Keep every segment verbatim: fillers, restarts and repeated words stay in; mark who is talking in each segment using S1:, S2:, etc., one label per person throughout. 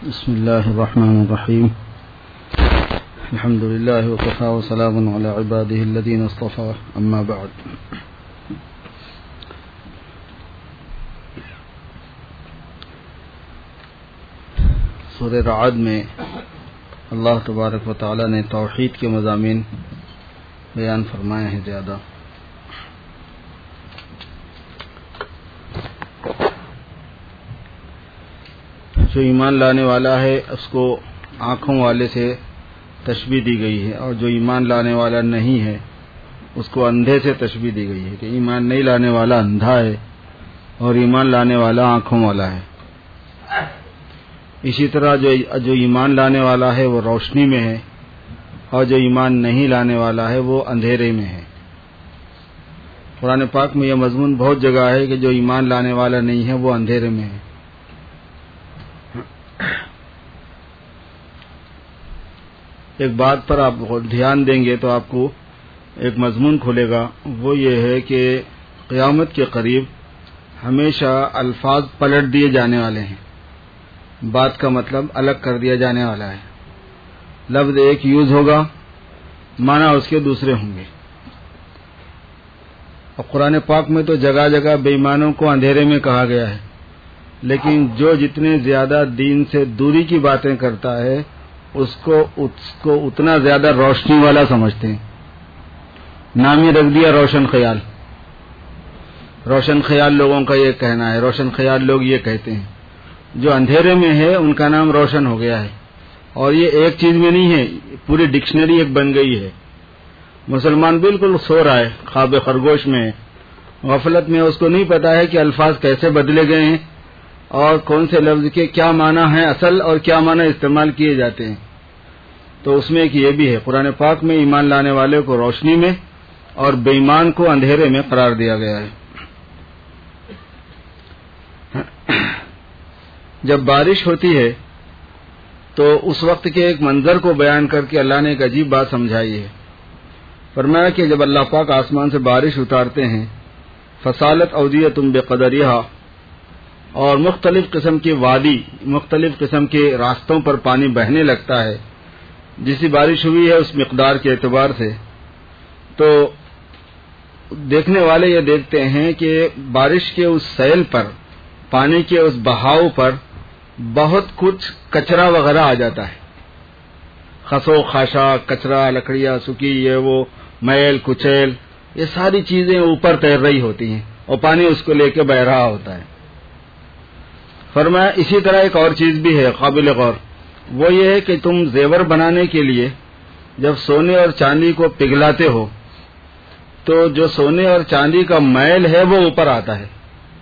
S1: بسم الله الرحمن الرحيم. الحمد لله وكفى وسلام على عباده الذين اصطفى. أما بعد. سورہ رعد میں اللہ تبارک و تعالی نے توحید کے مضامین بیان فرمائے ہیں زیادہ. جو ایمان لانے والا ہے اس کو آنکھوں والے سے تشبیہ دی گئی ہے، اور جو ایمان لانے والا نہیں ہے اس کو اندھے سے تشبیہ دی گئی ہے کہ ایمان نہیں لانے والا اندھا ہے اور ایمان لانے والا آنکھوں والا ہے. اسی طرح جو جو ایمان لانے والا ہے وہ روشنی میں ہے اور جو ایمان نہیں لانے والا ہے وہ اندھیرے میں ہے. قرآن پاک میں یہ مضمون بہت جگہ ہے کہ جو ایمان لانے والا نہیں ہے وہ اندھیرے میں ہے. ایک بات پر آپ دھیان دیں گے تو آپ کو ایک مضمون کھلے گا، وہ یہ ہے کہ قیامت کے قریب ہمیشہ الفاظ پلٹ دیے جانے والے ہیں. بات کا مطلب الگ کر دیا جانے والا ہے. لفظ ایک یوز ہوگا، معنی اس کے دوسرے ہوں گے. اور قرآن پاک میں تو جگہ جگہ بے ایمانوں کو اندھیرے میں کہا گیا ہے، لیکن جو جتنے زیادہ دین سے دوری کی باتیں کرتا ہے اس کو اس کو اتنا زیادہ روشنی والا سمجھتے ہیں. نام ہی رکھ دیا روشن خیال. روشن خیال لوگوں کا یہ کہنا ہے، روشن خیال لوگ یہ کہتے ہیں جو اندھیرے میں ہے ان کا نام روشن ہو گیا ہے. اور یہ ایک چیز میں نہیں ہے، پوری ڈکشنری ایک بن گئی ہے. مسلمان بالکل سو رہا ہے، خواب خرگوش میں ہے، غفلت میں، اس کو نہیں پتا ہے کہ الفاظ کیسے بدلے گئے ہیں اور کون سے لفظ کے کیا معنی ہیں اصل اور کیا معنی استعمال کیے جاتے ہیں. تو اس میں ایک یہ بھی ہے، قرآن پاک میں ایمان لانے والے کو روشنی میں اور بے ایمان کو اندھیرے میں قرار دیا گیا ہے. جب بارش ہوتی ہے تو اس وقت کے ایک منظر کو بیان کر کے اللہ نے ایک عجیب بات سمجھائی ہے. فرمایا کہ جب اللہ پاک آسمان سے بارش اتارتے ہیں، فصالت اودیۃ بقدرہا، اور مختلف قسم کی وادی، مختلف قسم کے راستوں پر پانی بہنے لگتا ہے جیسی بارش ہوئی ہے اس مقدار کے اعتبار سے، تو دیکھنے والے یہ دیکھتے ہیں کہ بارش کے اس سیل پر، پانی کے اس بہاؤ پر بہت کچھ کچرا وغیرہ آ جاتا ہے. خسو خاشاک، کچرا، لکڑیاں سکی، یہ وہ میل کچیل، یہ ساری چیزیں اوپر تیر رہی ہوتی ہیں اور پانی اس کو لے کے بہ رہا ہوتا ہے. فرمایا اسی طرح ایک اور چیز بھی ہے قابل غور، وہ یہ ہے کہ تم زیور بنانے کے لیے جب سونے اور چاندی کو پگھلاتے ہو تو جو سونے اور چاندی کا میل ہے وہ اوپر آتا ہے.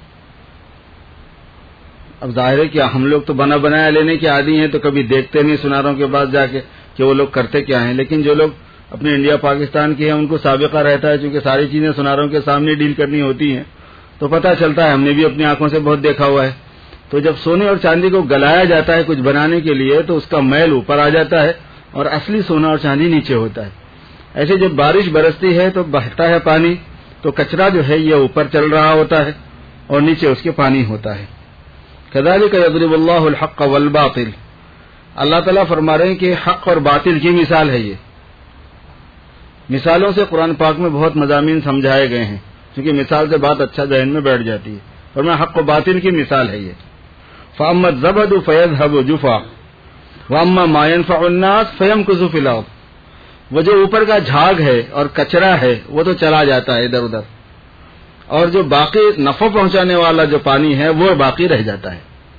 S1: اب ظاہر ہے کہ ہم لوگ تو بنا بنایا لینے کے عادی ہیں تو کبھی دیکھتے نہیں سناروں کے پاس جا کے کہ وہ لوگ کرتے کیا ہیں، لیکن جو لوگ اپنے انڈیا پاکستان کے ہیں ان کو سابقہ رہتا ہے، چونکہ ساری چیزیں سناروں کے سامنے ڈیل کرنی ہوتی ہیں تو پتہ چلتا ہے، ہم نے بھی اپنی آنکھوں سے بہت دیکھا ہوا ہے. تو جب سونے اور چاندی کو گلایا جاتا ہے کچھ بنانے کے لیے تو اس کا میل اوپر آ جاتا ہے اور اصلی سونا اور چاندی نیچے ہوتا ہے. ایسے جب بارش برستی ہے تو بہتا ہے پانی، تو کچرا جو ہے یہ اوپر چل رہا ہوتا ہے اور نیچے اس کے پانی ہوتا ہے. کذالک یضرب اللہ الحق والباطل، اللہ تعالیٰ فرما رہے ہیں کہ حق اور باطل کی مثال ہے. یہ مثالوں سے قرآن پاک میں بہت مضامین سمجھائے گئے ہیں، کیونکہ مثال سے بات اچھا ذہن میں بیٹھ جاتی ہے. اور میں حق و باطل کی مثال ہے یہ. فَأَمَّا الزَّبَدُ فَيَذْهَبُ جُفًا وَأَمَّا مَا يَنفَعُ النَّاسَ فَيَمْكُثُ فِي الْأَرْضِ، وہ جو اوپر کا جھاگ ہے اور کچرا ہے وہ تو چلا جاتا ہے ادھر ادھر، اور جو باقی نفع پہنچانے والا جو پانی ہے وہ باقی رہ جاتا ہے.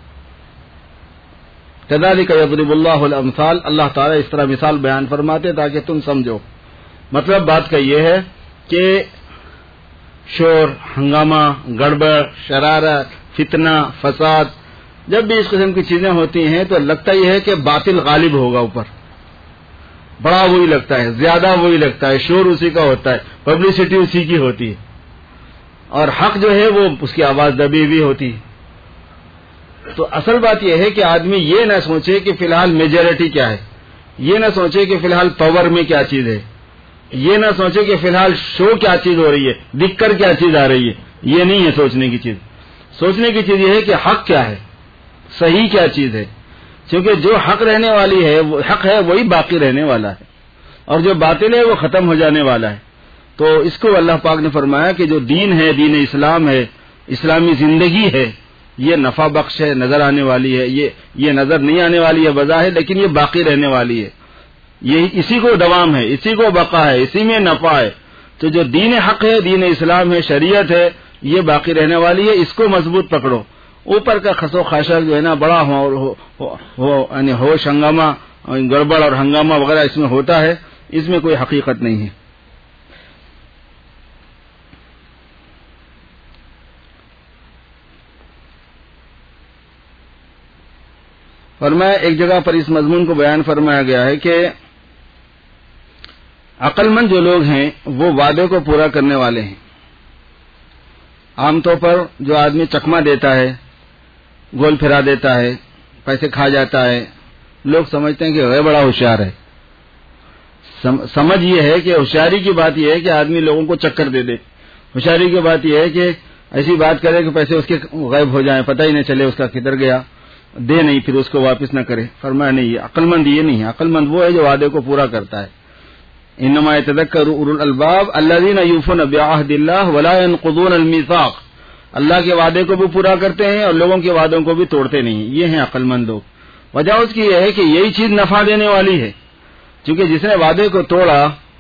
S1: كَذَلِكَ يَضْرِبُ اللَّهُ الْأَمْثَالَ، اللہ تعالیٰ اس طرح مثال بیان فرماتے تاکہ تم سمجھو. مطلب بات کا یہ ہے کہ شور، ہنگامہ، گڑبڑ، شرارت، فتنہ، فساد، جب بھی اس قسم کی چیزیں ہوتی ہیں تو لگتا یہ ہے کہ باطل غالب ہوگا اوپر، بڑا وہی لگتا ہے، زیادہ وہی لگتا ہے، شور اسی کا ہوتا ہے، پبلسٹی اسی کی ہوتی ہے، اور حق جو ہے وہ اس کی آواز دبی ہوئی ہوتی ہے. تو اصل بات یہ ہے کہ آدمی یہ نہ سوچے کہ فی الحال میجورٹی کیا ہے، یہ نہ سوچے کہ فی الحال پاور میں کیا چیز ہے، یہ نہ سوچے کہ فی الحال شو کیا چیز ہو رہی ہے، دکھ کر کیا چیز آ رہی ہے. یہ نہیں ہے سوچنے کی چیز. سوچنے کی چیز یہ ہے کہ حق کیا ہے، صحیح کیا چیز ہے. کیونکہ جو حق رہنے والی ہے وہ حق ہے وہی باقی رہنے والا ہے، اور جو باطل ہے وہ ختم ہو جانے والا ہے. تو اس کو اللہ پاک نے فرمایا کہ جو دین ہے، دین اسلام ہے، اسلامی زندگی ہے، یہ نفع بخش ہے، نظر آنے والی ہے، یہ یہ نظر نہیں آنے والی ہے بظاہر، لیکن یہ باقی رہنے والی ہے. یہ اسی کو دوام ہے، اسی کو بقا ہے، اسی میں نفع ہے. تو جو دین حق ہے، دین اسلام ہے، شریعت ہے، یہ باقی رہنے والی ہے. اس کو مضبوط پکڑو. اوپر کا خس و خاشاک جو ہے نا بڑا یعنی ہوش ہنگامہ گڑبڑ اور ہنگامہ وغیرہ اس میں ہوتا ہے، اس میں کوئی حقیقت نہیں ہے. فرمایا ایک جگہ پر اس مضمون کو بیان فرمایا گیا ہے کہ عقل مند جو لوگ ہیں وہ وعدے کو پورا کرنے والے ہیں. عام طور پر جو آدمی چکما دیتا ہے، گول پھرا دیتا ہے، پیسے کھا جاتا ہے، لوگ سمجھتے ہیں کہ وہ بڑا ہوشیار ہے. سمجھ یہ ہے کہ ہوشیاری کی بات یہ ہے کہ آدمی لوگوں کو چکر دے دے. ہوشیاری کی بات یہ ہے کہ ایسی بات کرے کہ پیسے اس کے غائب ہو جائیں، پتہ ہی نہیں چلے اس کا کدھر گیا، دے نہیں پھر اس کو واپس نہ کرے. فرمایا نہیں، عقل مند یہ نہیں ہے. عقل مند وہ ہے جو وعدے کو پورا کرتا ہے. انما یتذکر اولو الالباب الذین یوفون بعہد اللہ ولا ینقضون المیثاق. اللہ کے وعدے کو بھی پورا کرتے ہیں اور لوگوں کے وعدوں کو بھی توڑتے نہیں. یہ ہیں عقل مند لوگ. وجہ اس کی یہ ہے کہ یہی چیز نفع دینے والی ہے. چونکہ جس نے وعدے کو توڑا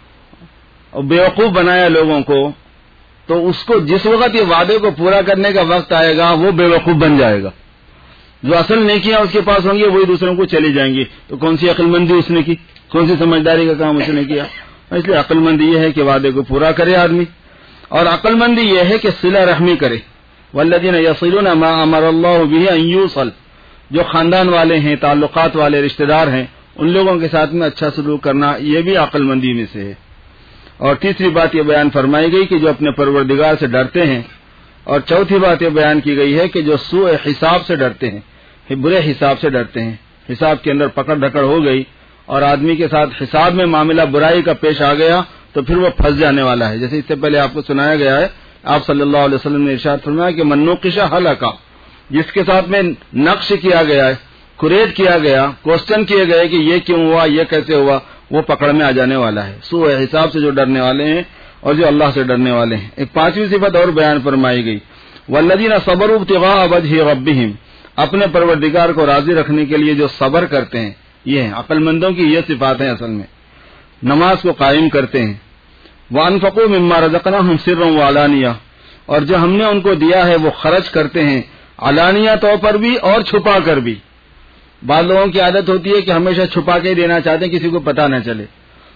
S1: اور بیوقوف بنایا لوگوں کو، تو اس کو جس وقت یہ وعدے کو پورا کرنے کا وقت آئے گا وہ بیوقوف بن جائے گا. جو اصل نیکیاں اس کے پاس ہوں گی وہی دوسروں کو چلی جائیں گی. تو کون سی عقل مندی اس نے کی، کون سی سمجھداری کا کام اس نے کیا. اس لیے عقل مندی یہ ہے کہ وعدے کو پورا کرے آدمی، اور عقل مندی یہ ہے کہ صلہ رحمی کرے. والذین یصلون ما امر اللہ بہ ان یوصل. جو خاندان والے ہیں، تعلقات والے، رشتہ دار ہیں، ان لوگوں کے ساتھ میں اچھا سلوک کرنا، یہ بھی عقل مندی میں سے ہے. اور تیسری بات یہ بیان فرمائی گئی کہ جو اپنے پروردگار سے ڈرتے ہیں. اور چوتھی بات یہ بیان کی گئی ہے کہ جو سوء حساب سے ڈرتے ہیں، برے حساب سے ڈرتے ہیں. حساب کے اندر پکڑ دھکڑ ہو گئی اور آدمی کے ساتھ حساب میں معاملہ برائی کا پیش آ گیا تو پھر وہ پھنس جانے والا ہے. جیسے اس سے پہلے آپ کو سنایا گیا ہے، آپ صلی اللہ علیہ وسلم نے ارشاد فرمایا کہ من نوقش ہلاکا. جس کے ساتھ میں نقش کیا گیا ہے، کریٹ کیا گیا، کوشچن کیے گئے کہ یہ کیوں ہوا، یہ کیسے ہوا، وہ پکڑ میں آ جانے والا ہے. سوء حساب سے جو ڈرنے والے ہیں اور جو اللہ سے ڈرنے والے ہیں. ایک پانچویں صفت اور بیان فرمائی گئی، والذین صبروا ابتغاء وجہ ربہم. اپنے پروردگار کو راضی رکھنے کے لیے جو صبر کرتے ہیں، یہ ہیں عقل مندوں کی یہ صفات ہیں. اصل میں نماز کو قائم کرتے ہیں. وانفقوا مما رزقناہم سرا وعلانیہ. اور جو ہم نے ان کو دیا ہے وہ خرچ کرتے ہیں علانیہ طور پر بھی اور چھپا کر بھی. بعض لوگوں کی عادت ہوتی ہے کہ ہمیشہ چھپا کے دینا چاہتے ہیں، کسی کو پتہ نہ چلے.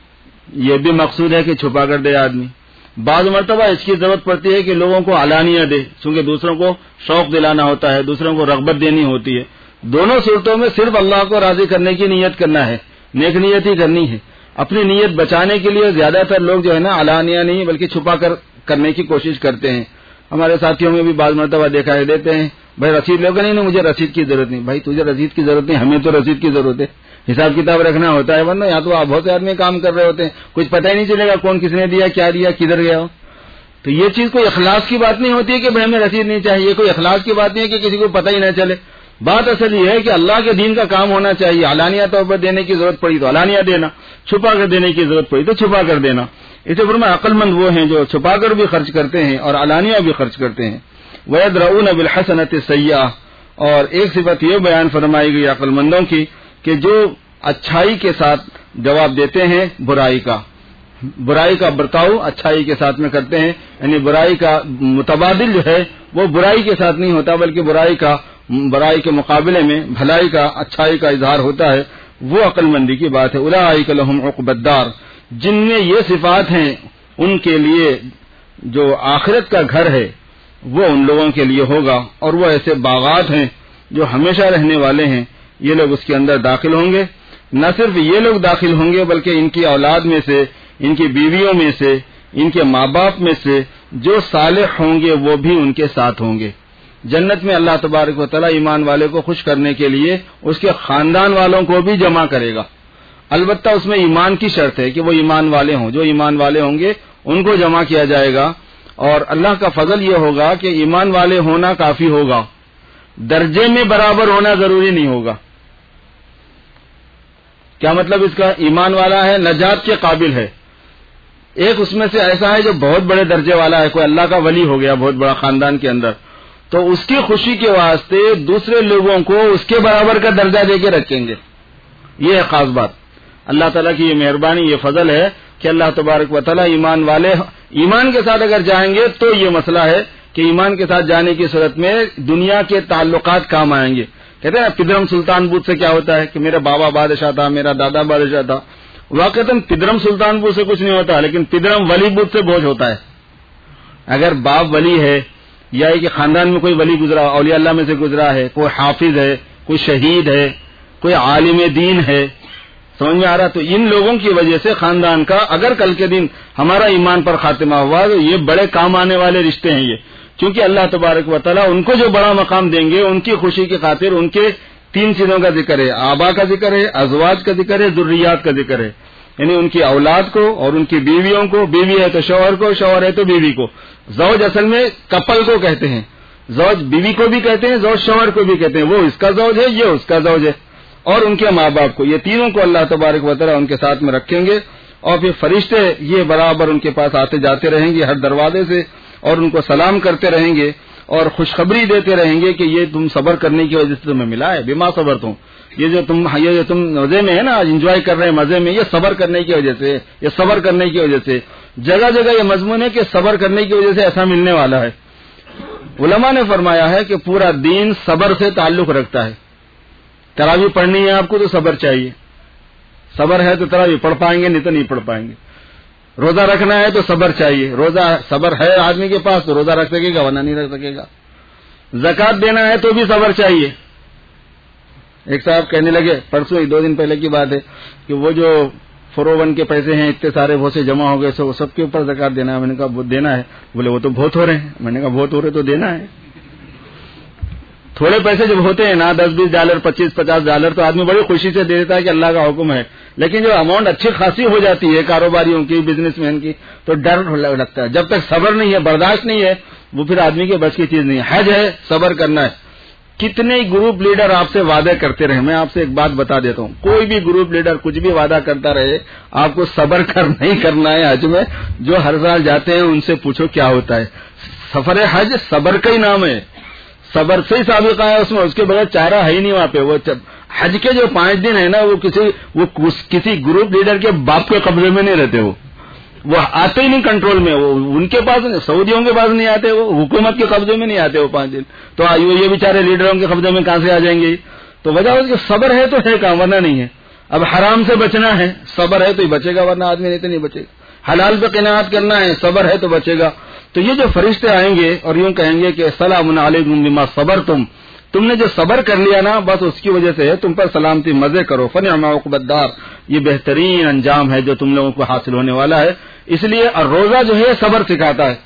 S1: یہ بھی مقصود ہے کہ چھپا کر دے آدمی. بعض مرتبہ اس کی ضرورت پڑتی ہے کہ لوگوں کو علانیہ دے، چونکہ دوسروں کو شوق دلانا ہوتا ہے، دوسروں کو رغبت دینی ہوتی ہے. دونوں صورتوں میں صرف اللہ کو راضی کرنے کی نیت کرنا ہے، نیک نیت ہی کرنی ہے. اپنی نیت بچانے کے لیے زیادہ تر لوگ جو ہے نا علانیہ نہیں بلکہ چھپا کر کرنے کی کوشش کرتے ہیں. ہمارے ساتھیوں میں بھی بعض مرتبہ دکھائی دیتے ہیں، بھائی رسید لوگ نہیں نہیں مجھے رسید کی ضرورت نہیں. بھائی تجھے رسید کی ضرورت نہیں، ہمیں تو رسید کی ضرورت ہے. حساب کتاب رکھنا ہوتا ہے، ورنہ یہاں تو آپ بہت سے آدمی کام کر رہے ہوتے ہیں، کچھ پتہ ہی نہیں چلے گا کون کس نے دیا، کیا دیا، کدھر گیا ہو. تو یہ چیز کوئی اخلاص کی بات نہیں ہوتی ہے کہ بھائی ہمیں رسید نہیں چاہیے. کوئی اخلاص کی بات نہیں ہے کہ کسی کو پتہ ہی نہ چلے. بات اصل یہ ہے کہ اللہ کے دین کا کام ہونا چاہیے. علانیہ طور پر دینے کی ضرورت پڑی تو علانیہ دینا، چھپا کر دینے کی ضرورت پڑی تو چھپا کر دینا. اسے فرمایا عقل مند وہ ہیں جو چھپا کر بھی خرچ کرتے ہیں اور علانیہ بھی خرچ کرتے ہیں. وَيَدْرَؤُونَ بِالْحَسَنَةِ السَّيِّئَةِ. اور ایک صفت یہ بیان فرمائی گئی عقل مندوں کی کہ جو اچھائی کے ساتھ جواب دیتے ہیں برائی کا. برائی کا برتاؤ اچھائی کے ساتھ میں کرتے ہیں، یعنی برائی کا متبادل جو ہے وہ برائی کے ساتھ نہیں ہوتا بلکہ برائی کا برائی کے مقابلے میں بھلائی کا، اچھائی کا اظہار ہوتا ہے. وہ عقل مندی کی بات ہے. اولئک لہم عقبی الدار. جن میں یہ صفات ہیں ان کے لیے جو آخرت کا گھر ہے وہ ان لوگوں کے لیے ہوگا، اور وہ ایسے باغات ہیں جو ہمیشہ رہنے والے ہیں. یہ لوگ اس کے اندر داخل ہوں گے. نہ صرف یہ لوگ داخل ہوں گے بلکہ ان کی اولاد میں سے، ان کی بیویوں میں سے، ان کے ماں باپ میں سے جو صالح ہوں گے وہ بھی ان کے ساتھ ہوں گے. جنت میں اللہ تبارک و تعالیٰ ایمان والے کو خوش کرنے کے لیے اس کے خاندان والوں کو بھی جمع کرے گا. البتہ اس میں ایمان کی شرط ہے کہ وہ ایمان والے ہوں. جو ایمان والے ہوں گے ان کو جمع کیا جائے گا. اور اللہ کا فضل یہ ہوگا کہ ایمان والے ہونا کافی ہوگا، درجے میں برابر ہونا ضروری نہیں ہوگا. کیا مطلب اس کا؟ ایمان والا ہے، نجات کے قابل ہے. ایک اس میں سے ایسا ہے جو بہت بڑے درجے والا ہے، کوئی اللہ کا ولی ہو گیا بہت بڑا خاندان کے اندر، تو اس کی خوشی کے واسطے دوسرے لوگوں کو اس کے برابر کا درجہ دے کے رکھیں گے. یہ ہے خاص بات. اللہ تعالیٰ کی یہ مہربانی، یہ فضل ہے کہ اللہ تبارک و تعالیٰ ایمان والے ایمان کے ساتھ اگر جائیں گے تو یہ مسئلہ ہے کہ ایمان کے ساتھ جانے کی صورت میں دنیا کے تعلقات کام آئیں گے. کہتے ہیں پدرم سلطان بوت سے کیا ہوتا ہے کہ میرا بابا بادشاہ تھا، میرا دادا بادشاہ تھا. واقعتاً پدرم سلطان بوت سے کچھ نہیں ہوتا، لیکن پدرم ولی بوت سے بوجھ ہوتا ہے. اگر باپ ولی ہے یا کہ خاندان میں کوئی ولی گزرا، اولیاء اللہ میں سے گزرا ہے، کوئی حافظ ہے، کوئی شہید ہے، کوئی عالم دین ہے، سمجھ میں آ رہا؟ تو ان لوگوں کی وجہ سے خاندان کا اگر کل کے دن ہمارا ایمان پر خاتمہ ہوا تو یہ بڑے کام آنے والے رشتے ہیں یہ، کیونکہ اللہ تبارک و تعالیٰ ان کو جو بڑا مقام دیں گے ان کی خوشی کی خاطر ان کے تین چیزوں کا ذکر ہے، آبا کا ذکر ہے، ازواج کا ذکر ہے، ذریات کا ذکر ہے. یعنی ان کی اولاد کو اور ان کی بیویوں کو، بیوی ہے تو شوہر کو، شوہر ہے تو بیوی کو. زوج اصل میں کپل کو کہتے ہیں، زوج بیوی کو بھی کہتے ہیں، زوج شوہر کو بھی کہتے ہیں. وہ اس کا زوج ہے، یہ اس کا زوج ہے، اور ان کے ماں باپ کو، یہ تینوں کو اللہ تبارک و تعالیٰ ان کے ساتھ میں رکھیں گے. اور پھر فرشتے یہ برابر ان کے پاس آتے جاتے رہیں گے ہر دروازے سے، اور ان کو سلام کرتے رہیں گے اور خوشخبری دیتے رہیں گے کہ یہ تم صبر کرنے کی وجہ سے تمہیں ملا ہے، بما صبر تم، یہ جو تم یہ جو تم مزے میں ہے نا، آج انجوائے کر رہے ہیں مزے میں، یہ صبر کرنے کی وجہ سے، یہ صبر کرنے کی وجہ سے. جگہ جگہ یہ مضمون ہے کہ صبر کرنے کی وجہ سے ایسا ملنے والا ہے. علماء نے فرمایا ہے کہ پورا دین صبر سے تعلق رکھتا ہے. تراویح پڑھنی ہے آپ کو تو صبر چاہیے، صبر ہے تو تراویح پڑھ پائیں گے، نہیں تو نہیں پڑھ پائیں گے. روزہ رکھنا ہے تو صبر چاہیے، روزہ صبر ہے آدمی کے پاس تو روزہ رکھ سکے گا ورنہ نہیں رکھ سکے گا. زکوٰۃ دینا ہے تو بھی صبر چاہیے. ایک صاحب کہنے لگے پرسوں ہی دو دن پہلے کی بات ہے کہ وہ جو فور او ون کے پیسے ہیں اتنے سارے وہ سے جمع ہو گئے سو وہ سب کے اوپر زکوٰۃ دینا ہے. میں نے کہا وہ دینا ہے. بولے وہ تو بہت ہو رہے ہیں. میں نے کہا بہت ہو رہے تو دینا ہے. تھوڑے پیسے جب ہوتے ہیں نا، دس بیس ڈالر، پچیس پچاس ڈالر، تو آدمی بڑی خوشی سے دے دیتا ہے کہ اللہ کا حکم ہے. لیکن جو اماؤنٹ اچھی خاصی ہو جاتی ہے کاروباریوں کی، بزنس مین کی، تو ڈر لگتا ہے. جب تک صبر نہیں ہے، برداشت نہیں ہے، وہ پھر آدمی کے بس کی چیز نہیں ہے. حج ہے، صبر کرنا ہے. کتنے گروپ لیڈر آپ سے وعدے کرتے رہے، میں آپ سے ایک بات بتا دیتا ہوں، کوئی بھی گروپ لیڈر کچھ بھی وعدہ کرتا رہے، آپ کو صبر کر نہیں کرنا ہے. حج میں جو ہر سال جاتے ہیں ان سے پوچھو کیا ہوتا ہے. سفر حج صبر کا ہی نام ہے، صبر سے ہی سابقہ ہے اس میں، اس کے بغیر چارہ ہے ہی نہیں وہاں پہ. وہ حج کے جو پانچ دن ہے نا، وہ کسی وہ کسی گروپ لیڈر کے باپ کے قبضے میں نہیں رہتے، وہ وہ آتے ہی نہیں کنٹرول میں، وہ ان کے پاس سعودیوں کے پاس نہیں آتے، وہ حکومت کے قبضے میں نہیں آتے وہ پانچ دن. تو یہ بیچارے لیڈروں کے قبضے میں کہاں سے آ جائیں گے؟ تو وجہ کہ صبر ہے تو ہے کام، ورنہ نہیں ہے. اب حرام سے بچنا ہے، صبر ہے تو ہی بچے گا، ورنہ آدمی نہیں تو نہیں بچے گا. حلال پہ قناعت کرنا ہے، صبر ہے تو بچے گا. تو یہ جو فرشتے آئیں گے اور یوں کہیں گے کہ سلام علیکم بما صبرتم، تم نے جو صبر کر لیا نا بس اس کی وجہ سے ہے، تم پر سلامتی، مزے کرو. فنعم عقبی الدار، یہ بہترین انجام ہے جو تم لوگوں کو حاصل ہونے والا ہے. اس لیے اور روزہ جو ہے صبر سکھاتا ہے.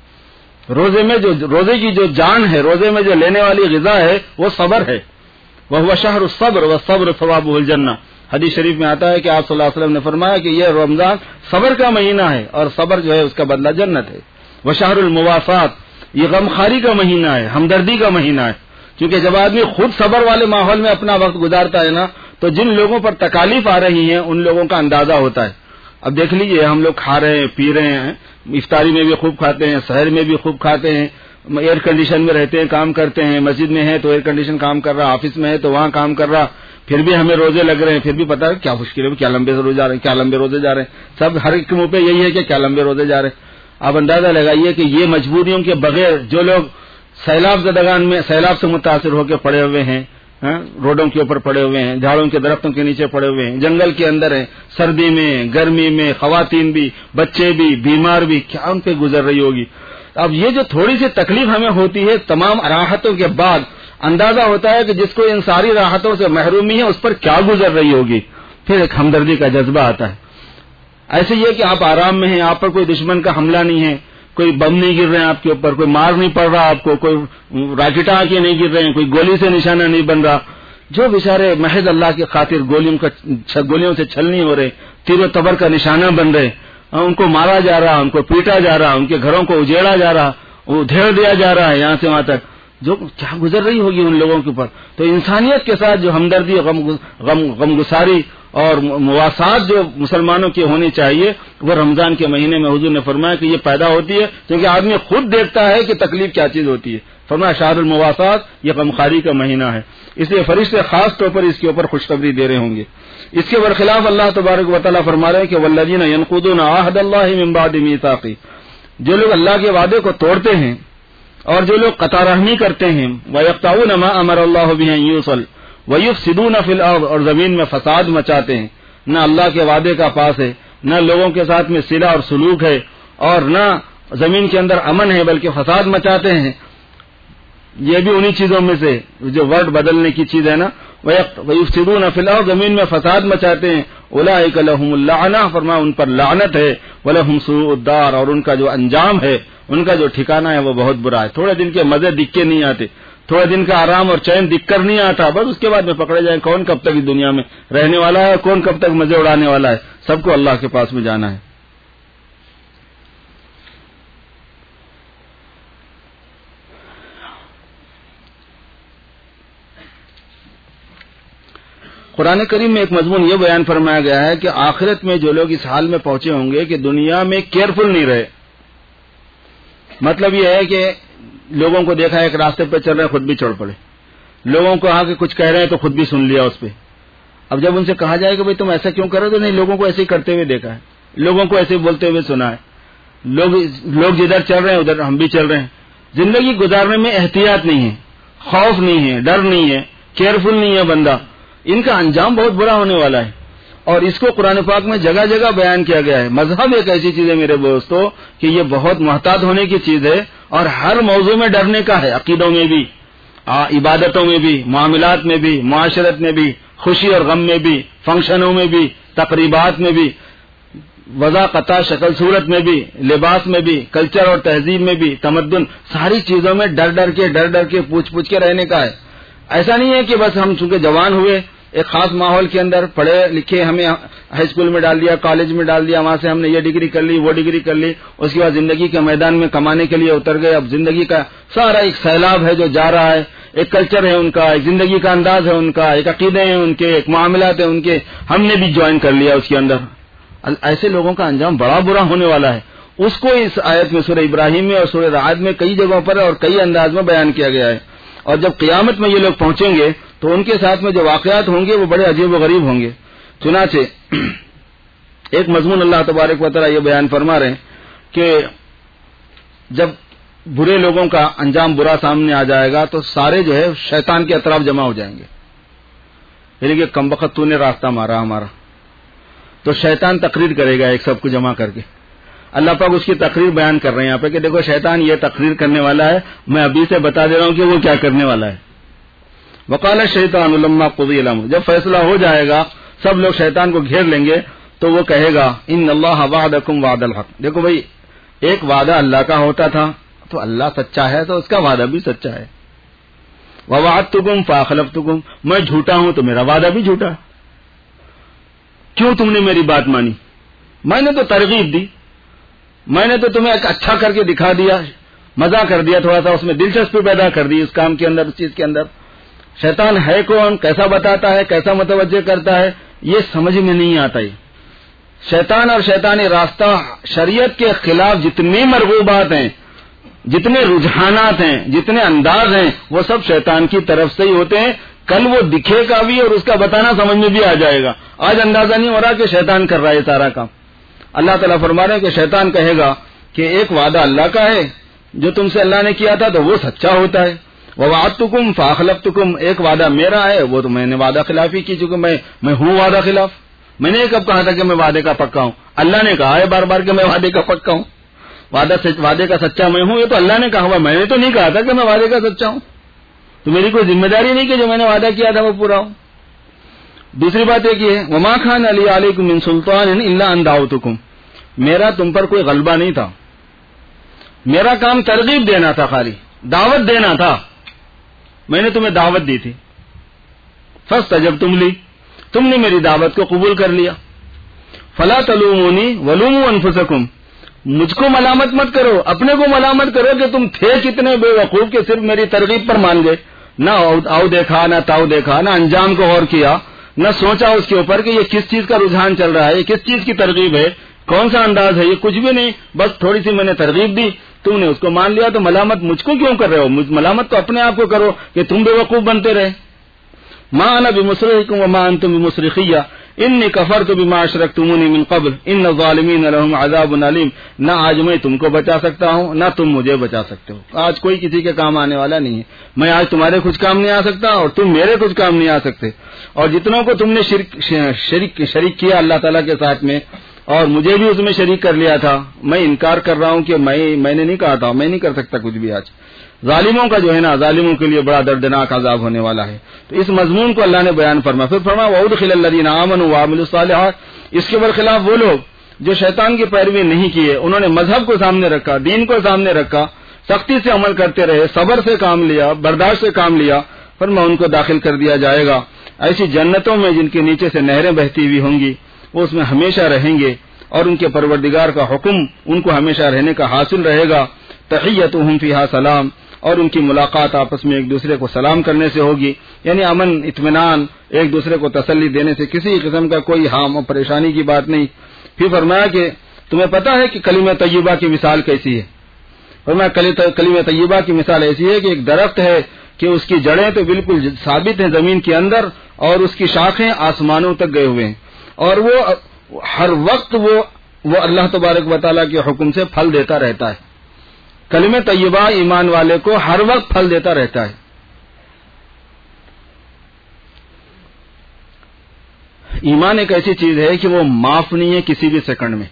S1: روزے میں جو روزے کی جو جان ہے، روزے میں جو لینے والی غذا ہے وہ صبر ہے. وہو شہر الصبر والصبر ثوابہ الجنہ. حدیث شریف میں آتا ہے کہ آپ صلی اللہ علیہ وسلم نے فرمایا کہ یہ رمضان صبر کا مہینہ ہے اور صبر جو ہے اس کا بدلہ جنت ہے. وشہر المواسات، یہ غمخاری کا مہینہ ہے، ہمدردی کا مہینہ ہے. کیونکہ جب آدمی خود صبر والے ماحول میں اپنا وقت گزارتا ہے نا، تو جن لوگوں پر تکالیف آ رہی ہیں ان لوگوں کا اندازہ ہوتا ہے. اب دیکھ لیجئے ہم لوگ کھا رہے ہیں، پی رہے ہیں، افطاری میں بھی خوب کھاتے ہیں، سحر میں بھی خوب کھاتے ہیں، ایئر کنڈیشن میں رہتے ہیں، کام کرتے ہیں، مسجد میں ہے تو ایئر کنڈیشن کام کر رہا، آفس میں ہے تو وہاں کام کر رہا، پھر بھی ہمیں روزے لگ رہے ہیں، پھر بھی پتا ہے کیا مشکل ہے، کیا لمبے روزے جا رہے ہیں، کیا لمبے روزے جا رہے ہیں. سب ہر ایک کے منہ پہ یہی ہے کہ کیا لمبے روزے جا رہے ہیں. آپ اندازہ لگائیے کہ یہ مجبوریوں کے بغیر جو لوگ سیلاب زدگان میں سیلاب سے متاثر ہو کے پڑے ہوئے ہیں، روڈوں کے اوپر پڑے ہوئے ہیں، جھاڑوں کے درختوں کے نیچے پڑے ہوئے ہیں، جنگل کے اندر ہیں، سردی میں گرمی میں، خواتین بھی، بچے بھی، بیمار بھی، کیا ان پہ گزر رہی ہوگی. اب یہ جو تھوڑی سی تکلیف ہمیں ہوتی ہے تمام راحتوں کے بعد، اندازہ ہوتا ہے کہ جس کو ان ساری راحتوں سے محرومی ہے اس پر کیا گزر رہی ہوگی. پھر ایک ہمدردی کا جذبہ آتا ہے. ایسے یہ کہ آپ آرام میں ہیں، آپ پر کوئی دشمن کا حملہ نہیں ہے، کوئی بم نہیں گر رہے ہیں آپ کے اوپر، کوئی مار نہیں پڑ رہا آپ کو، کوئی راکٹ آ کے نہیں گر رہے ہیں، کوئی گولی سے نشانہ نہیں بن رہا. جو بیچارے محض اللہ کی خاطر گولیوں کا گولیوں سے چھل نہیں ہو رہے، تیر و تبر کا نشانہ بن رہے، ان کو مارا جا رہا، ان کو پیٹا جا رہا، ان کے گھروں کو اجیڑا جا رہا، ادھیڑ دیا جا رہا ہے یہاں سے وہاں تک، جو کیا گزر رہی ہوگی ان لوگوں کے اوپر. تو انسانیت کے ساتھ جو ہمدردی، غم غم غم گساری اور مواسات جو مسلمانوں کی ہونی چاہیے وہ رمضان کے مہینے میں حضور نے فرمایا کہ یہ پیدا ہوتی ہے کیونکہ آدمی خود دیکھتا ہے کہ تکلیف کیا چیز ہوتی ہے. فرمایا شہر المواسات یہ غمخواری کا مہینہ ہے, اس لیے فرشتے خاص طور پر اس کے اوپر خوشخبری دے رہے ہوں گے. اس کے برخلاف اللہ تبارک و تعالیٰ فرما رہے ہیں کہ والذین ینقضون عہد اللہ من بعد میثاقہ, جو لوگ اللہ کے وعدے کو توڑتے ہیں اور جو لوگ قطع رحمی کرتے ہیں, وَيَقْطَعُونَ مَا أَمَرَ اللَّهُ بِهِ أَن يُوصَلَ وَيُفْسِدُونَ فِي الْأَرْضِ, اور زمین میں فساد مچاتے ہیں. نہ اللہ کے وعدے کا پاس ہے, نہ لوگوں کے ساتھ میں صلہ اور سلوک ہے, اور نہ زمین کے اندر امن ہے, بلکہ فساد مچاتے ہیں. یہ بھی انہی چیزوں میں سے جو ورڈ بدلنے کی چیز ہے نا, وَيُفْسِدُونَ فِي الْأَرْضِ, زمین میں فساد مچاتے ہیں. أُولَٰئِكَ لَهُمُ اللَّعْنَةُ, فرمایا ان پر لعنت ہے. وَلَهُمْ سُوءُ الدَّارِ, اور ان کا جو انجام ہے, ان کا جو ٹھکانہ ہے وہ بہت برا ہے. تھوڑے دن کے مزے دکھ کے نہیں آتے, تھوڑے دن کا آرام اور چین دکھ کر نہیں آتا, بس اس کے بعد میں پکڑے جائیں کون کب تک اس دنیا میں رہنے والا ہے, کون کب تک مزے اڑانے والا ہے. سب کو اللہ کے پاس میں جانا ہے. قرآن کریم میں ایک مضمون یہ بیان فرمایا گیا ہے کہ آخرت میں جو لوگ اس حال میں پہنچے ہوں گے کہ دنیا میں کیئرفل نہیں رہے, مطلب یہ ہے کہ لوگوں کو دیکھا ایک راستے پہ چل رہے خود بھی چڑھ پڑے, لوگوں کو آ کے کچھ کہہ رہے ہیں تو خود بھی سن لیا اس پہ. اب جب ان سے کہا جائے کہ بھائی تم ایسا کیوں کر رہے, تو نہیں, لوگوں کو ایسے ہی کرتے ہوئے دیکھا ہے, لوگوں کو ایسے بولتے ہوئے سنا ہے. لوگ لوگ جدھر چل رہے ہیں ادھر ہم بھی چل رہے ہیں. زندگی گزارنے میں احتیاط نہیں ہے, خوف نہیں ہے, ڈر نہیں ہے, کیئرفل نہیں ہے بندہ, ان کا انجام بہت برا ہونے والا ہے. اور اس کو قرآن پاک میں جگہ جگہ بیان کیا گیا ہے. مذہب ایک ایسی چیز ہے میرے دوستو کہ یہ بہت محتاط ہونے کی چیز ہے, اور ہر موضوع میں ڈرنے کا ہے, عقیدوں میں بھی, عبادتوں میں بھی, معاملات میں بھی, معاشرت میں بھی, خوشی اور غم میں بھی, فنکشنوں میں بھی, تقریبات میں بھی, وضع قطع شکل صورت میں بھی, لباس میں بھی, کلچر اور تہذیب میں بھی, تمدن, ساری چیزوں میں ڈر ڈر کے ڈر ڈر کے پوچھ پوچھ کے رہنے کا ہے. ایسا نہیں ہے کہ بس ہم چونکہ جوان ہوئے ایک خاص ماحول کے اندر پڑھے لکھے, ہمیں ہائی اسکول میں ڈال دیا, کالج میں ڈال دیا, وہاں سے ہم نے یہ ڈگری کر لی, وہ ڈگری کر لی, اس کے بعد زندگی کے میدان میں کمانے کے لیے اتر گئے. اب زندگی کا سارا ایک سیلاب ہے جو جا رہا ہے, ایک کلچر ہے ان کا, ایک زندگی کا انداز ہے ان کا, ایک عقیدے ہیں ان کے, ایک معاملات ہیں ان کے, ہم نے بھی جوائن کر لیا اس کے اندر. ایسے لوگوں کا انجام بڑا برا ہونے والا ہے. اس کو اس آیت میں سورہ ابراہیم میں اور سورہ رعد میں کئی جگہوں پر اور کئی انداز میں بیان کیا گیا ہے. اور جب قیامت میں یہ لوگ پہنچیں گے تو ان کے ساتھ میں جو واقعات ہوں گے وہ بڑے عجیب و غریب ہوں گے. چنانچہ ایک مضمون اللہ تبارک و تعالیٰ یہ بیان فرما رہے ہیں کہ جب برے لوگوں کا انجام برا سامنے آ جائے گا تو سارے جو ہے شیطان کے اطراف جمع ہو جائیں گے, یعنی کہ کم بخت تو نے راستہ مارا ہمارا, تو شیطان تقریر کرے گا ایک سب کو جمع کر کے. اللہ پاک اس کی تقریر بیان کر رہے ہیں یہاں پہ کہ دیکھو شیطان یہ تقریر کرنے والا ہے, میں ابھی سے بتا دے رہا ہوں کہ وہ کیا کرنے والا ہے. وقال الشیطان لما قضی الامر, جب فیصلہ ہو جائے گا سب لوگ شیطان کو گھیر لیں گے تو وہ کہے گا ان اللہ وعدکم وعد الحق. دیکھو بھائی ایک وعدہ اللہ کا ہوتا تھا تو اللہ سچا ہے تو اس کا وعدہ بھی سچا ہے. ووعدتکم فاخلفتکم, میں جھوٹا ہوں تو میرا وعدہ بھی جھوٹا. کیوں تم نے میری بات مانی؟ میں نے تو ترغیب دی, میں نے تو تمہیں ایک اچھا کر کے دکھا دیا, مزہ کر دیا, تھوڑا سا اس میں دلچسپی پیدا کر دی اس کام کے اندر, اس چیز کے اندر. شیطان ہے کون, کیسا بتاتا ہے, کیسا متوجہ کرتا ہے, یہ سمجھ میں نہیں آتا. ہی شیطان اور شیطانی راستہ شریعت کے خلاف جتنی مرغوبات ہیں, جتنے رجحانات ہیں, جتنے انداز ہیں, وہ سب شیطان کی طرف سے ہی ہوتے ہیں. کل وہ دکھے گا بھی اور اس کا بتانا سمجھ میں بھی آ جائے گا. آج اندازہ نہیں ہو رہا کہ شیطان کر رہا ہے سارا کام. اللہ تعالیٰ فرما رہے ہیں کہ شیطان کہے گا کہ ایک وعدہ اللہ کا ہے جو تم سے اللہ نے کیا تھا تو وہ سچا ہوتا ہے. ووعدتکم فاخلفتکم, ایک وعدہ میرا ہے وہ تو میں نے وعدہ خلافی کی, چونکہ میں میں ہوں وعدہ خلاف. میں نے کب کہا تھا کہ میں وعدے کا پکا ہوں؟ اللہ نے کہا ہے بار بار کہ میں وعدے کا پکا ہوں. وعدہ وعدے کا سچا میں ہوں, یہ تو اللہ نے کہا ہوا, میں نے تو نہیں کہا تھا کہ میں وعدے کا سچا ہوں. تو میری کوئی ذمہ داری نہیں کہ جو میں نے وعدہ کیا تھا وہ پورا ہوں. دوسری بات ایک یہ ہے وما کان علی علیکم من سلطان الا ان دعوتکم, میرا تم پر کوئی غلبہ نہیں تھا, میرا کام ترغیب دینا تھا, خالی دعوت دینا تھا, میں نے تمہیں دعوت دی تھی. فاستجبتم لی, تم نے میری دعوت کو قبول کر لیا. فلا تلومونی ولوموا انفسکم, مجھ کو ملامت مت کرو, اپنے کو ملامت کرو کہ تم تھے کتنے بے وقوف کہ صرف میری ترغیب پر مان گئے, نہ آؤ دیکھا, نہ تاؤ دیکھا, نہ انجام کو غور کیا, نہ سوچا اس کے اوپر کہ یہ کس چیز کا رجحان چل رہا ہے, یہ کس چیز کی ترغیب ہے, کون سا انداز ہے, یہ کچھ بھی نہیں, بس تھوڑی سی میں نے ترغیب دی, تم نے اس کو مان لیا, تو ملامت مجھ کو کیوں کر رہے ہو؟ ملامت تو اپنے آپ کو کرو کہ تم بے وقوف بنتے رہے. ما انا بمصرخکم وما انتم بمصرخیہ انی کفرت بما اشرکتمونی من قبل ان الظالمین لهم عذاب علیم. نہ آج میں تم کو بچا سکتا ہوں نہ تم مجھے بچا سکتے ہو. آج کوئی کسی کے کام آنے والا نہیں ہے. میں آج تمہارے کچھ کام نہیں آ سکتا اور تم میرے کچھ کام نہیں آ سکتے. اور جتنوں کو تم نے شرک شریک شریک کیا اللہ تعالیٰ کے ساتھ میں, اور مجھے بھی اس میں شریک کر لیا تھا, میں انکار کر رہا ہوں کہ میں میں نے نہیں کہا تھا, میں نہیں کر سکتا کچھ بھی. آج ظالموں کا جو ہے نا, ظالموں کے لیے بڑا دردناک عذاب ہونے والا ہے. تو اس مضمون کو اللہ نے بیان فرمایا. پھر فرمایا وَأُدْخِلَ الَّذِينَ آمَنُوا وَعَمِلُوا الصَّالِحَاتِ. اس کے برخلاف وہ لوگ جو شیطان کی پیروی نہیں کیے, انہوں نے مذہب کو سامنے رکھا, دین کو سامنے رکھا, سختی سے عمل کرتے رہے, صبر سے کام لیا, برداشت سے کام لیا, فرمایا ان کو داخل کر دیا جائے گا ایسی جنتوں میں جن کے نیچے سے نہریں بہتی ہوئی ہوں گی. وہ اس میں ہمیشہ رہیں گے اور ان کے پروردگار کا حکم ان کو ہمیشہ رہنے کا حاصل رہے گا. تحیتہم فیہا سلام. اور ان کی ملاقات آپس میں ایک دوسرے کو سلام کرنے سے ہوگی, یعنی امن اطمینان, ایک دوسرے کو تسلی دینے سے, کسی قسم کا کوئی ہام اور پریشانی کی بات نہیں. پھر فرمایا کہ تمہیں پتا ہے کہ کلمہ طیبہ کی مثال کیسی ہے؟ فرمایا کلمہ طیبہ کی مثال ایسی ہے کہ ایک درخت ہے کہ اس کی جڑیں تو بالکل ثابت ہیں زمین کے اندر, اور اس کی شاخیں آسمانوں تک گئے ہوئے ہیں, اور وہ ہر وقت وہ وہ اللہ تبارک و تعالیٰ کے حکم سے پھل دیتا رہتا ہے. کلمہ طیبہ ایمان والے کو ہر وقت پھل دیتا رہتا ہے. ایمان ایک ایسی چیز ہے کہ وہ معاف نہیں ہے کسی بھی سیکنڈ میں.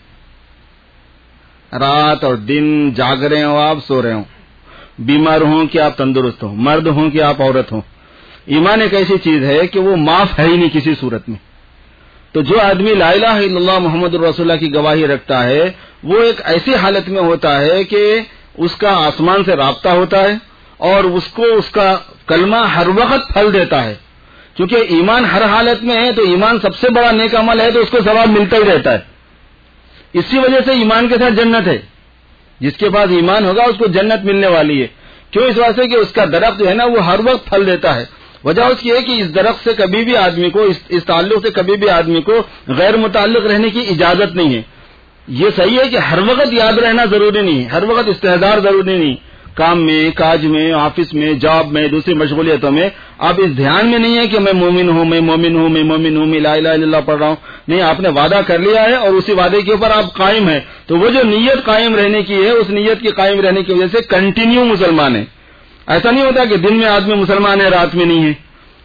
S1: رات اور دن جاگ رہے ہوں آپ, سو رہے ہوں, بیمار ہوں کہ آپ تندرست ہوں, مرد ہوں کہ آپ عورت ہوں, ایمان ایک ایسی چیز ہے کہ وہ معاف ہے ہی نہیں کسی صورت میں. تو جو آدمی لا الہ الا اللہ محمد الرسول اللہ کی گواہی رکھتا ہے, وہ ایک ایسی حالت میں ہوتا ہے کہ اس کا آسمان سے رابطہ ہوتا ہے, اور اس کو اس کا کلمہ ہر وقت پھل دیتا ہے. کیونکہ ایمان ہر حالت میں ہے, تو ایمان سب سے بڑا نیک عمل ہے, تو اس کو ثواب ملتا ہی رہتا ہے. اسی وجہ سے ایمان کے ساتھ جنت ہے. جس کے پاس ایمان ہوگا اس کو جنت ملنے والی ہے. کیوں؟ اس واسطے کہ اس کا درخت جو ہے نا وہ ہر وقت پھل دیتا ہے. وجہ اس کی ہے کہ اس درخت سے کبھی بھی آدمی کو, اس, اس تعلق سے کبھی بھی آدمی کو غیر متعلق رہنے کی اجازت نہیں ہے. یہ صحیح ہے کہ ہر وقت یاد رہنا ضروری نہیں ہے, ہر وقت استحضار ضروری نہیں. کام میں, کاج میں, آفس میں, جاب میں, دوسری مشغولیتوں میں آپ اس دھیان میں نہیں ہے کہ میں مومن ہوں, میں مومن ہوں, میں مومن ہوں, میں لا الہ الا اللہ پڑھ رہا ہوں. نہیں, آپ نے وعدہ کر لیا ہے اور اسی وعدے کے اوپر آپ قائم ہیں. تو وہ جو نیت قائم رہنے کی ہے, اس نیت کی قائم رہنے کی وجہ سے کنٹینیو مسلمان ہے. ایسا نہیں ہوتا کہ دن میں آدمی مسلمان ہے, رات میں نہیں ہے.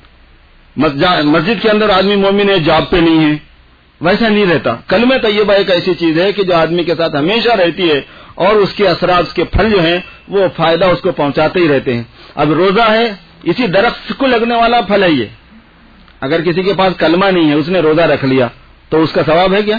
S1: مسجد کے اندر آدمی مومن ہے, جاب پہ نہیں ہے. ویسا نہیں رہتا. کلمہ طیبہ ایک ایسی چیز ہے کہ جو آدمی کے ساتھ ہمیشہ رہتی ہے, اور اس کے اثرات, اس کے پھل جو ہیں وہ فائدہ اس کو پہنچاتے ہی رہتے ہیں. اب روزہ ہے, اسی درخت کو لگنے والا پھل ہے یہ. اگر کسی کے پاس کلمہ نہیں ہے, اس نے روزہ رکھ لیا, تو اس کا ثواب ہے کیا؟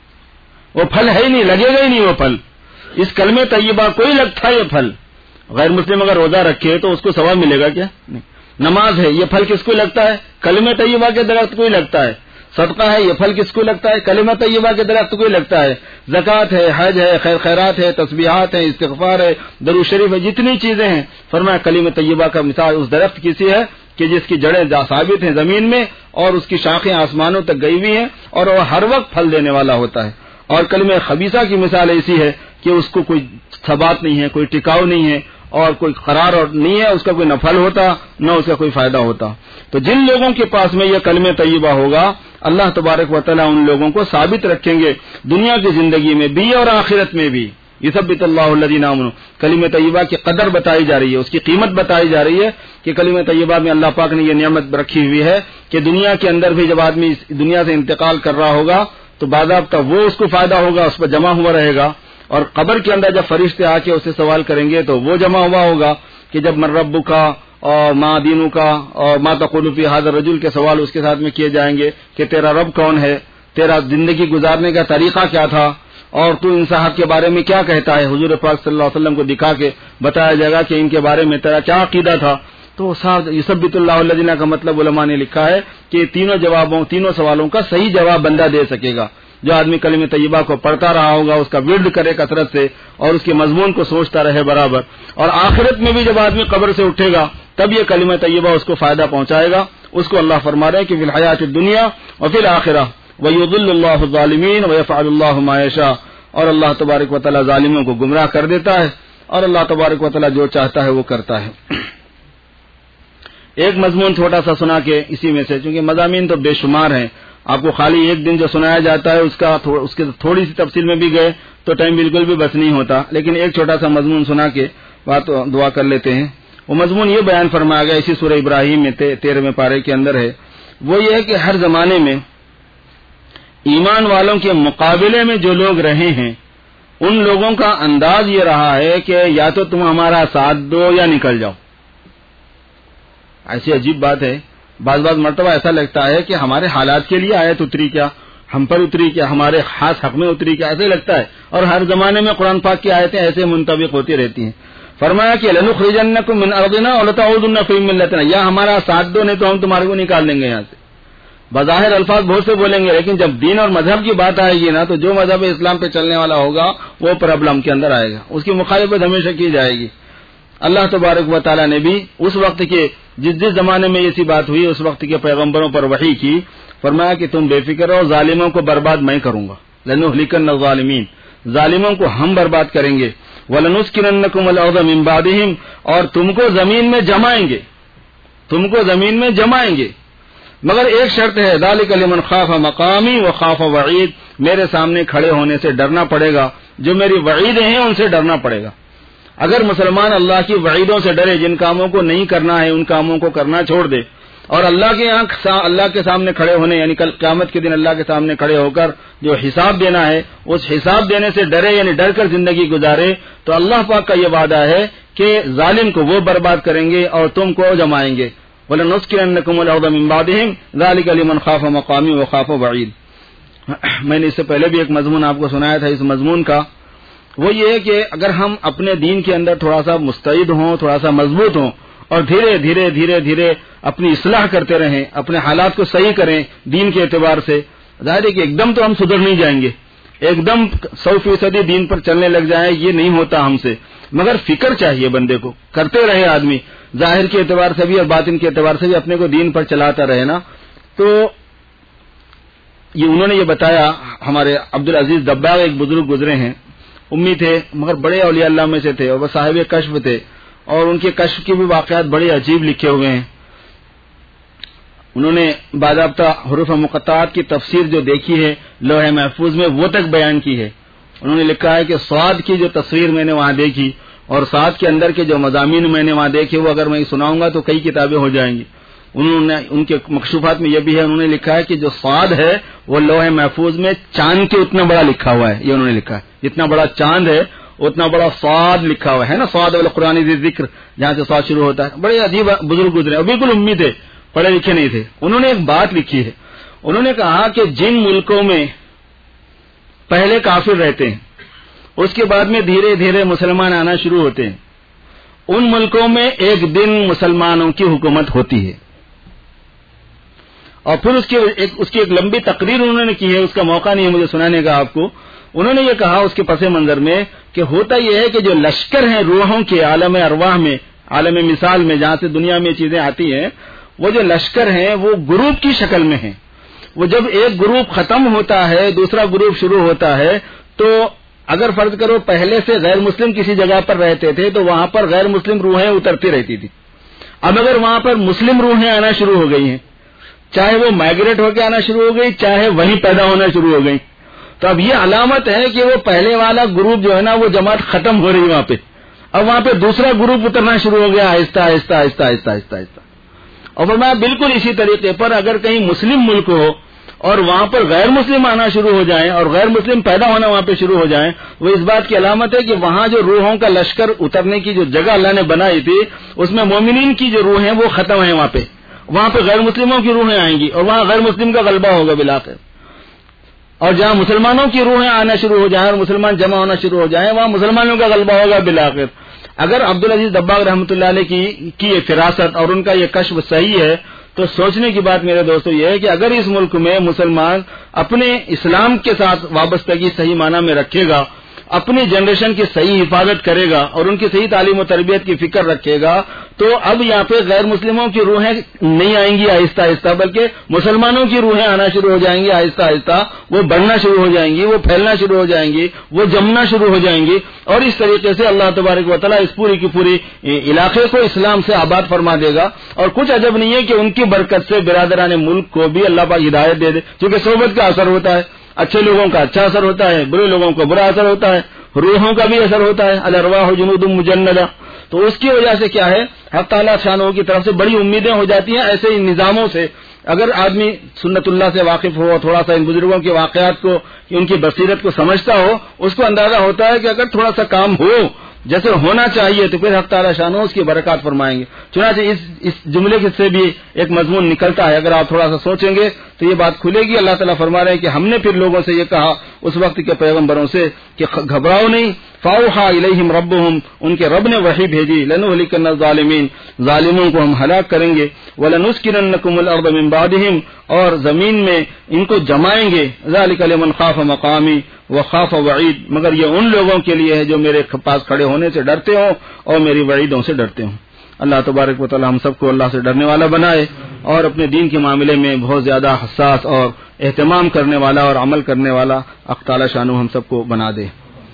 S1: وہ پھل ہے ہی نہیں, لگے گا ہی نہیں وہ پھل. اس کلمہ طیبہ کو ہی لگتا ہے یہ پھل. غیر مسلم اگر روزہ رکھے تو اس کو ثواب ملے گا کیا؟ نہیں. نماز ہے, یہ پھل کس کو لگتا ہے؟ کلمہ طیبہ کے درخت کو ہی لگتا ہے. صدقہ ہے, یہ پھل کس کو لگتا ہے؟ کلمہ طیبہ کے درخت کو ہی لگتا ہے. زکوٰۃ ہے, حج ہے, خیر خیرات ہے, تسبیحات ہے, استغفار ہے, درود شریف ہے, جتنی چیزیں ہیں, فرمایا کلمہ طیبہ کا مثال اس درخت کی سی ہے کہ جس کی جڑیں ثابت ہیں زمین میں, اور اس کی شاخیں آسمانوں تک گئی ہوئی ہیں, اور وہ ہر وقت پھل دینے والا ہوتا ہے. اور کلمہ خبیثہ کی مثال ایسی ہے کہ اس کو کوئی ثبات نہیں ہے, کوئی ٹکاؤ نہیں ہے, اور کوئی قرار اور نہیں ہے, اس کا کوئی نہ پھل ہوتا نہ اس کا کوئی فائدہ ہوتا. تو جن لوگوں کے پاس میں یہ کلمہ طیبہ ہوگا, اللہ تبارک و تعالیٰ ان لوگوں کو ثابت رکھیں گے دنیا کی زندگی میں بھی اور آخرت میں بھی. یثبت اللہ الذین آمنوا. کلمہ طیبہ کی قدر بتائی جا رہی ہے, اس کی قیمت بتائی جا رہی ہے کہ کلمہ طیبہ میں اللہ پاک نے یہ نعمت رکھی ہوئی ہے کہ دنیا کے اندر بھی جب آدمی دنیا سے انتقال کر رہا ہوگا تو باضابطہ وہ اس کو فائدہ ہوگا, اس پر جمع ہوا رہے گا. اور قبر کے اندر جب فرشتے آ کے اسے سوال کریں گے تو وہ جمع ہوا ہوگا کہ جب من رب کا اور ماں دینوں کا اور ماں تقول فی ھذا الرجل کے سوال اس کے ساتھ میں کیے جائیں گے کہ تیرا رب کون ہے, تیرا زندگی گزارنے کا طریقہ کیا تھا, اور تو ان صاحب کے بارے میں کیا کہتا ہے. حضور پاک صلی اللہ علیہ وسلم کو دکھا کے بتایا جائے گا کہ ان کے بارے میں تیرا کیا عقیدہ تھا. تو صاحب یثبت اللہ الذین کا مطلب علماء نے لکھا ہے کہ تینوں جوابوں تینوں سوالوں کا صحیح جواب بندہ دے سکے گا. جو آدمی کلمہ طیبہ کو پڑھتا رہا ہوگا, اس کا ورد کرے کثرت سے, اور اس کے مضمون کو سوچتا رہے برابر, اور آخرت میں بھی جب آدمی قبر سے اٹھے گا تب یہ کلمہ طیبہ اس کو فائدہ پہنچائے گا. اس کو اللہ فرما رہے ہیں کہ فی الحیات الدنیا وفی الآخرہ وَيُضِلُّ اللَّهُ الظَّالِمِينَ وَيَفْعَلُ اللَّهُ مَا يَشَاءُ، اور اللہ تبارک و تعالی ظالموں کو گمراہ کر دیتا ہے اور اللہ تبارک و تعالی جو چاہتا ہے وہ کرتا ہے۔ ایک مضمون چھوٹا سا سنا کے اسی میں سے، چونکہ مضامین تو بے شمار ہیں، آپ کو خالی ایک دن جو سنایا جاتا ہے اس کا اس کے تھوڑی سی تفصیل میں بھی گئے تو ٹائم بالکل بھی بس نہیں ہوتا، لیکن ایک چھوٹا سا مضمون سنا کے بات دعا کر لیتے ہیں۔ وہ مضمون یہ بیان فرمایا گیا اسی سورہ ابراہیم میں تیرہویں پارے کے اندر ہے، وہ یہ ہے کہ ہر زمانے میں ایمان والوں کے مقابلے میں جو لوگ رہے ہیں ان لوگوں کا انداز یہ رہا ہے کہ یا تو تم ہمارا ساتھ دو یا نکل جاؤ۔ ایسی عجیب بات ہے، بعض بعض مرتبہ ایسا لگتا ہے کہ ہمارے حالات کے لیے آیت اتری کیا، ہم پر اتری کیا، ہمارے خاص حق میں اتری کیا، ایسے لگتا ہے، اور ہر زمانے میں قرآن پاک کی آیتیں ایسے منطبق ہوتی رہتی ہیں۔ فرمایا کہ لَنُخْرِجَنَّكُم مِّنْ أَرْضِنَا وَلَتَعُودُنَّ فِي مِلَّتِنَا، یا ہمارا ساتھ دو نہیں تو ہم تمہارے کو نکال دیں گے یہاں سے۔ بظاہر الفاظ بہت سے بولیں گے، لیکن جب دین اور مذہب کی بات آئے گی نا تو جو مذہب اسلام پہ چلنے والا ہوگا وہ پرابلم کے اندر آئے گا، اس کی مخالفت ہمیشہ کی جائے گی۔ اللہ تبارک و تعالیٰ نے بھی اس وقت کے جس جس زمانے میں ایسی بات ہوئی اس وقت کے پیغمبروں پر وحی کی، فرمایا کہ تم بے فکر ہو، ظالموں کو برباد میں کروں گا، لَنُهْلِكَنَّ الظَّالِمِينَ، ظالموں کو ہم برباد کریں گے، وَلَنُسْكِنَنَّكُمُ الْأَرْضَ مِن بَعْدِهِمْ، اور تم کو زمین میں جمائیں گے، تم کو زمین میں جمائیں گے، مگر ایک شرط ہے، ذَلِكَ لِمَنْ خَافَ مَقَامِي وَخَافَ وَعِيدِ، میرے سامنے کھڑے ہونے سے ڈرنا پڑے گا، جو میری وعیدیں ہیں ان سے ڈرنا پڑے گا۔ اگر مسلمان اللہ کی وعیدوں سے ڈرے، جن کاموں کو نہیں کرنا ہے ان کاموں کو کرنا چھوڑ دے، اور اللہ کے یہاں اللہ کے سامنے کھڑے ہونے یعنی کل قیامت کے دن اللہ کے سامنے کھڑے ہو کر جو حساب دینا ہے اس حساب دینے سے ڈرے، یعنی ڈر کر زندگی گزارے، تو اللہ پاک کا یہ وعدہ ہے کہ ظالم کو وہ برباد کریں گے اور تم کو جمائیں گے۔ وَلَنُسْكِنَنَّكُمُ الْأَرْضَ مِن بَعْدِهِمْ ذَلِكَ لِمَنْ خَافَ مَقَامِي وَخَافَ وَعِيدِ۔ میں نے اس سے پہلے بھی ایک مضمون آپ کو سنایا تھا، اس مضمون کا وہ یہ ہے کہ اگر ہم اپنے دین کے اندر تھوڑا سا مستعد ہوں، تھوڑا سا مضبوط ہوں، اور دھیرے دھیرے دھیرے دھیرے اپنی اصلاح کرتے رہیں، اپنے حالات کو صحیح کریں دین کے اعتبار سے، ظاہر ہے کہ ایک دم تو ہم سدھر نہیں جائیں گے، ایک دم سو فیصدی دین پر چلنے لگ جائیں، یہ نہیں ہوتا ہم سے، مگر فکر چاہیے بندے کو، کرتے رہے آدمی، ظاہر کے اعتبار سے بھی اور باطن کے اعتبار سے بھی اپنے کو دین پر چلاتا رہے نا۔ تو یہ انہوں نے یہ بتایا، ہمارے عبدالعزیز دباغ ایک بزرگ گزرے ہیں، امی تھے مگر بڑے اولیاء اللہ میں سے تھے، اور وہ صاحب کشف تھے، اور ان کے کشف کے بھی واقعات بڑے عجیب لکھے ہوئے ہیں۔ انہوں نے باضابطہ حروف مقطعات کی تفسیر جو دیکھی ہے لوح محفوظ میں وہ تک بیان کی ہے۔ انہوں نے لکھا ہے کہ صاد کی جو تصویر میں نے وہاں دیکھی اور صاد کے اندر کے جو مضامین میں نے وہاں دیکھے وہ اگر میں سناؤں گا تو کئی کتابیں ہو جائیں گی۔ انہوں نے ان کے مکشوفات میں یہ بھی ہے، انہوں نے لکھا ہے کہ جو صاد ہے وہ لوح محفوظ میں چاند کے اتنا بڑا لکھا ہوا ہے، یہ انہوں نے لکھا ہے، جتنا بڑا چاند ہے اتنا بڑا صاد لکھا ہوا ہے نا، صاد والقرآن ذی ذکر جہاں سے صاد شروع ہوتا ہے۔ بڑے عجیب بزرگ گزرے اور بالکل امی تھے، پڑھے لکھے نہیں تھے۔ انہوں نے ایک بات لکھی ہے، انہوں نے کہا کہ جن ملکوں میں پہلے کافر رہتے ہیں اس کے بعد میں دھیرے دھیرے مسلمان آنا شروع ہوتے ہیں، ان ملکوں میں ایک دن مسلمانوں کی حکومت ہوتی ہے، اور پھر اس کی ایک اس کی ایک لمبی تقریر انہوں نے کی ہے، اس کا موقع نہیں ہے مجھے سنانے کا آپ کو۔ انہوں نے یہ کہا اس کے پس منظر میں کہ ہوتا یہ ہے کہ جو لشکر ہیں روحوں کے عالم ارواح میں، عالم مثال میں جہاں سے دنیا میں چیزیں آتی ہیں، وہ جو لشکر ہیں وہ گروپ کی شکل میں ہیں۔ وہ جب ایک گروپ ختم ہوتا ہے دوسرا گروپ شروع ہوتا ہے، تو اگر فرض کرو پہلے سے غیر مسلم کسی جگہ پر رہتے تھے تو وہاں پر غیر مسلم روحیں اترتی رہتی تھی، اب اگر وہاں پر مسلم روحیں آنا شروع ہو گئی ہیں، چاہے وہ مائگریٹ ہو کے آنا شروع ہو گئی چاہے وہیں پیدا ہونا شروع ہو گئی، تو اب یہ علامت ہے کہ وہ پہلے والا گروپ جو ہے نا وہ جماعت ختم ہو رہی ہے وہاں پہ، اب وہاں پہ دوسرا گروپ اترنا شروع ہو گیا آہستہ آہستہ آہستہ آہستہ آہستہ آہستہ۔ اور فرمایا بالکل اسی طریقے پر اگر کہیں مسلم ملک ہو اور وہاں پر غیر مسلم آنا شروع ہو جائیں اور غیر مسلم پیدا ہونا وہاں پہ شروع ہو جائیں، وہ اس بات کی علامت ہے کہ وہاں جو روحوں کا لشکر اترنے کی جو جگہ اللہ نے بنائی تھی اس میں مومنین کی جو روح ہیں وہ ختم ہیں، وہاں پہ وہاں پہ غیر مسلموں کی روحیں آئیں گی اور وہاں غیر مسلم کا غلبہ ہوگا بالآخر، اور جہاں مسلمانوں کی روحیں آنا شروع ہو جائیں اور مسلمان جمع ہونا شروع ہو جائیں وہاں مسلمانوں کا غلبہ ہوگا بالآخر۔ اگر عبدالعزیز دباغ رحمۃ اللہ علیہ کی کی یہ فراست اور ان کا یہ کشف صحیح ہے تو سوچنے کی بات میرے دوستو یہ ہے کہ اگر اس ملک میں مسلمان اپنے اسلام کے ساتھ وابستگی صحیح معنی میں رکھے گا اپنی جنریشن کی صحیح حفاظت کرے گا اور ان کی صحیح تعلیم و تربیت کی فکر رکھے گا تو اب یہاں پہ غیر مسلموں کی روحیں نہیں آئیں گی آہستہ آہستہ، بلکہ مسلمانوں کی روحیں آنا شروع ہو جائیں گی آہستہ آہستہ، وہ بڑھنا شروع ہو جائیں گی، وہ پھیلنا شروع ہو جائیں گی، وہ جمنا شروع ہو جائیں گی، اور اس طریقے سے اللہ تبارک و تعالیٰ اس پوری کی پوری علاقے کو اسلام سے آباد فرما دے گا۔ اور کچھ عجب نہیں ہے کہ ان کی برکت سے برادران ملک کو بھی اللہ پاک ہدایت دے دے، کیونکہ صحبت کا اثر ہوتا ہے، اچھے لوگوں کا اچھا اثر ہوتا ہے، برے لوگوں کو برا اثر ہوتا ہے، روحوں کا بھی اثر ہوتا ہے، الارواح جنود مجندہ۔ تو اس کی وجہ سے کیا ہے، حق تعالیٰ شانہ کی طرف سے بڑی امیدیں ہو جاتی ہیں ایسے ان نظاموں سے۔ اگر آدمی سنت اللہ سے واقف ہو، تھوڑا سا ان بزرگوں کے واقعات کو، ان کی بصیرت کو سمجھتا ہو، اس کو اندازہ ہوتا ہے کہ اگر تھوڑا سا کام ہو جیسے ہونا چاہیے تو پھر حق تعالیٰ شانہ اس کی برکات فرمائیں گے۔ چنانچہ اس اس جملے سے بھی ایک مضمون نکلتا ہے، اگر آپ تھوڑا سا سوچیں گے تو یہ بات کھلے گی۔ اللہ تعالیٰ فرما رہے ہیں کہ ہم نے پھر لوگوں سے یہ کہا اس وقت کے پیغمبروں سے کہ گھبراؤ نہیں، فاوحا الیہم ربہم، ان کے رب نے وحی بھیجی، لنہلکن الظالمین، ظالموں کو ہم ہلاک کریں گے، ولنسکننکم الارض من بعدہم، اور زمین میں ان کو جمائیں گے، ذالک لمن خاف مقامی وخاف وعید، مگر یہ ان لوگوں کے لیے ہے جو میرے پاس کھڑے ہونے سے ڈرتے ہوں اور میری وعیدوں سے ڈرتے ہوں۔ اللہ تبارک و تعالی ہم سب کو اللہ سے ڈرنے والا بنائے اور اپنے دین کے معاملے میں بہت زیادہ حساس اور اہتمام کرنے والا اور عمل کرنے والا حق تعالی شانہ ہم سب کو بنا دے۔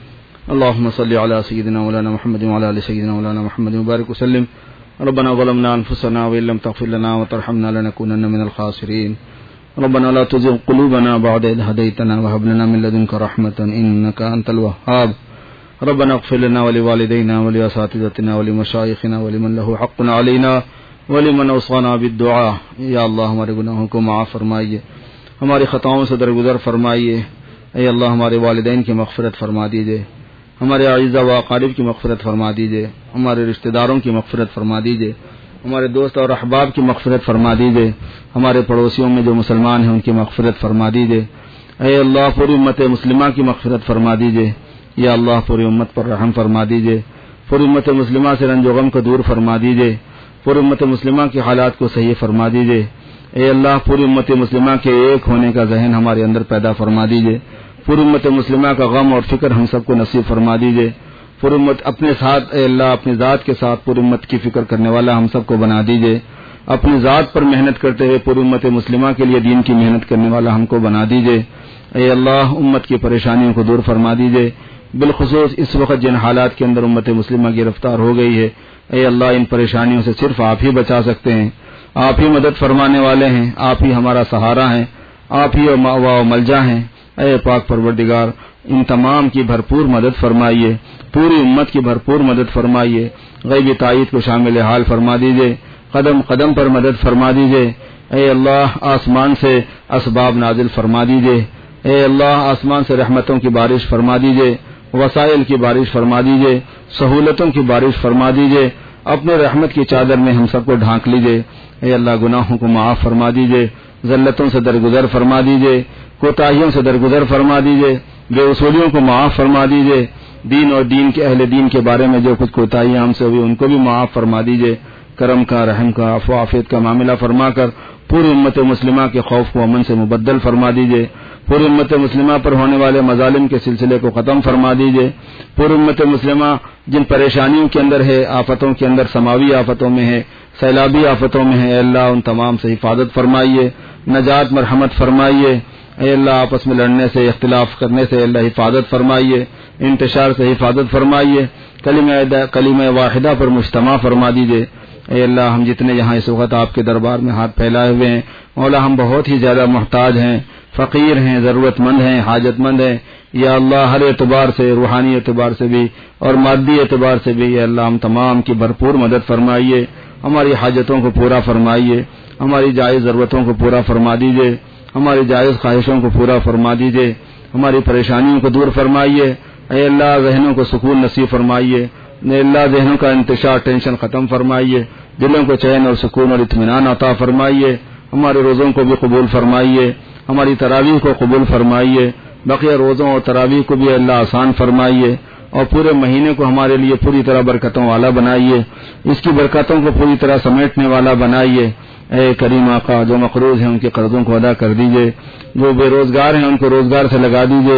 S1: اللهم صل على سيدنا مولانا محمد وعلى ال سيدنا مولانا محمد وبارك وسلم۔ ربنا ظلمنا انفسنا وان لم تغفر لنا وترحمنا لنكونن من الخاسرين۔ ربنا لا تزغ قلوبنا بعد إذ هديتنا وهب لنا من لدنك رحمة إنك أنت الوهاب۔ ربنا اغفر لنا ولوالدينا ولأساتذتنا ولمشايخنا ولمن له حق علينا ولمن اوصانا بالدعاء۔ یا اللہ ہمارے گناہوں کو معاف فرمائیے، ہماری خطاؤں سے درگزر فرمائیے۔ اے اللہ ہمارے والدین کی مغفرت فرما دیجئے، ہمارے اعزاء و اقارب کی مغفرت فرما دیجئے، ہمارے رشتہ داروں کی مغفرت فرما دیجئے، ہمارے دوست اور احباب کی مغفرت فرما دیجئے، ہمارے پڑوسیوں میں جو مسلمان ہیں ان کی مغفرت فرما دیجئے۔ اے اللہ پوری امت مسلمہ کی مغفرت فرما دیجئے۔ یا اللہ پوری امت پر رحم فرما دیجئے، پوری امت مسلمہ سے رنج و غم کو دور فرما دیجئے، پوری امت مسلمہ کے حالات کو صحیح فرما دیجئے۔ اے اللہ پوری امت مسلمہ کے ایک ہونے کا ذہن ہمارے اندر پیدا فرما دیجئے، پوری امت مسلمہ کا غم اور فکر ہم سب کو نصیب فرما دیجئے۔ پوری امت اپنے ساتھ، اے اللہ اپنی ذات کے ساتھ پوری امت کی فکر کرنے والا ہم سب کو بنا دیجئے، اپنی ذات پر محنت کرتے ہوئے پوری امت مسلمہ کے لیے دین کی محنت کرنے والا ہم کو بنا دیجئے۔ اے اللہ امت کی پریشانیوں کو دور فرما دیجئے، بالخصوص اس وقت جن حالات کے اندر امت مسلمہ گرفتار ہو گئی ہے، اے اللہ ان پریشانیوں سے صرف آپ ہی بچا سکتے ہیں، آپ ہی مدد فرمانے والے ہیں، آپ ہی ہمارا سہارا ہیں، آپ ہی مأویٰ و ملجا ہیں۔ اے پاک پروردگار ان تمام کی بھرپور مدد فرمائیے، پوری امت کی بھرپور مدد فرمائیے، غیبی تائید کو شامل حال فرما دیجئے، قدم قدم پر مدد فرما دیجئے۔ اے اللہ آسمان سے اسباب نازل فرما دیجئے، اے اللہ آسمان سے رحمتوں کی بارش فرما دیجئے، وسائل کی بارش فرما دیجئے، سہولتوں کی بارش فرما دیجئے، اپنے رحمت کی چادر میں ہم سب کو ڈھانک لیجئے۔ اے اللہ گناہوں کو معاف فرما دیجئے، ذلتوں سے درگزر فرما دیجئے، کوتاہیوں سے درگزر فرما دیجئے، بے اصولیوں کو معاف فرما دیجئے، دین اور دین کے اہل دین کے بارے میں جو کچھ کوتاہیاں ہم سے ہوئی ان کو بھی معاف فرما دیجئے۔ کرم کا، رحم کا، عفو عافیت کا معاملہ فرما کر پوری امت مسلمہ کے خوف کو امن سے مبدل فرما دیجئے، پوری امت مسلمہ پر ہونے والے مظالم کے سلسلے کو ختم فرما دیجئے، پوری امت مسلمہ جن پریشانیوں کے اندر ہے، آفتوں کے اندر، سماوی آفتوں میں ہے، سیلابی آفتوں میں ہے، اے اللہ ان تمام سے حفاظت فرمائیے، نجات مرحمت فرمائیے۔ اے اللہ آپس میں لڑنے سے، اختلاف کرنے سے اللہ حفاظت فرمائیے، انتشار سے حفاظت فرمائیے، کلمہ کلمہ واحدہ پر مجتمع فرما دیجئے۔ اے اللہ ہم جتنے یہاں اس وقت آپ کے دربار میں ہاتھ پھیلائے ہوئے ہیں مولا، ہم بہت ہی زیادہ محتاج ہیں، فقیر ہیں، ضرورت مند ہیں، حاجت مند ہیں۔ یا اللہ ہر اعتبار سے، روحانی اعتبار سے بھی اور مادی اعتبار سے بھی یا اللہ ہم تمام کی بھرپور مدد فرمائیے، ہماری حاجتوں کو پورا فرمائیے، ہماری جائز ضرورتوں کو پورا فرما دیجئے، ہماری جائز خواہشوں کو پورا فرما دیجئے، ہماری پریشانیوں کو دور فرمائیے۔ اے اللہ ذہنوں کو سکون نصیب فرمائیے، اے اللہ ذہنوں کا انتشار، ٹینشن ختم فرمائیے، دلوں کو چین اور سکون اور اطمینان عطا فرمائیے، ہمارے روزوں کو بھی قبول فرمائیے، ہماری تراویح کو قبول فرمائیے، بقیہ روزوں اور تراویح کو بھی اللہ آسان فرمائیے، اور پورے مہینے کو ہمارے لیے پوری طرح برکتوں والا بنائیے، اس کی برکتوں کو پوری طرح سمیٹنے والا بنائیے۔ اے کریم آقا جو مقروض ہیں ان کے قرضوں کو ادا کر دیجئے، جو بے روزگار ہیں ان کو روزگار سے لگا دیجئے،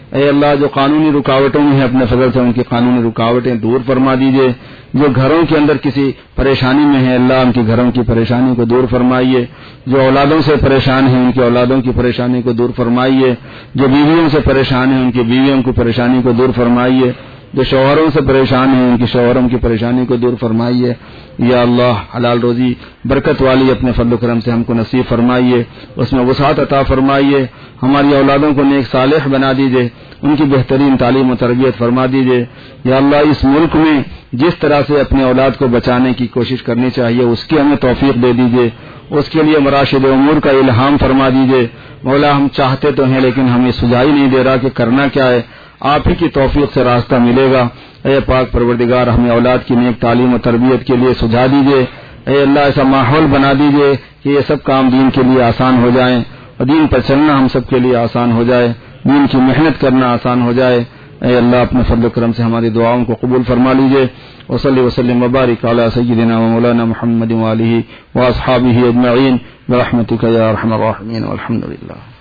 S1: اے اللہ جو قانونی رکاوٹوں میں ہیں اپنے فضل سے ان کی قانونی رکاوٹیں دور فرما دیجیے. جو گھروں کے اندر کسی پریشانی میں ہیں اللہ ان کے گھروں کی پریشانی کو دور فرمائیے. جو اولادوں سے پریشان ہیں ان کی اولادوں کی پریشانی کو دور فرمائیے. جو بیویوں سے پریشان ہیں ان کی بیویوں کی پریشانی کو دور فرمائیے. جو شوہروں سے پریشان ہیں ان کی شوہروں کی پریشانی کو دور فرمائیے. یا اللہ حلال روزی برکت والی اپنے فضل و کرم سے ہم کو نصیب فرمائیے, اس میں وسعت عطا فرمائیے. ہماری اولادوں کو نیک صالح بنا دیجیے, ان کی بہترین تعلیم و تربیت فرما دیجیے. یا اللہ اس ملک میں جس طرح سے اپنے اولاد کو بچانے کی کوشش کرنی چاہیے اس کی ہمیں توفیق دے دیجیے. اس کے لیے مراشد امور کا الہام فرما دیجیے. مولا ہم چاہتے تو ہیں لیکن ہمیں سجائی نہیں دے رہا کہ کرنا کیا ہے, آپ ہی کی توفیق سے راستہ ملے گا. اے پاک پروردگار ہمیں اولاد کی نیک تعلیم و تربیت کے لیے سجھا دیجیے. اے اللہ ایسا ماحول بنا دیجیے کہ یہ سب کام دین کے لیے آسان ہو جائیں اور دین پر چلنا ہم سب کے لیے آسان ہو جائے, دین کی محنت کرنا آسان ہو جائے. اے اللہ اپنے فضل و کرم سے ہماری دعاؤں کو قبول فرما لیجیے. وصلی وسلم وبارک علی سیدنا و مولانا محمد وآلہ واصحابہ اجمعین برحمتک یا ارحم الراحمین والحمد للہ.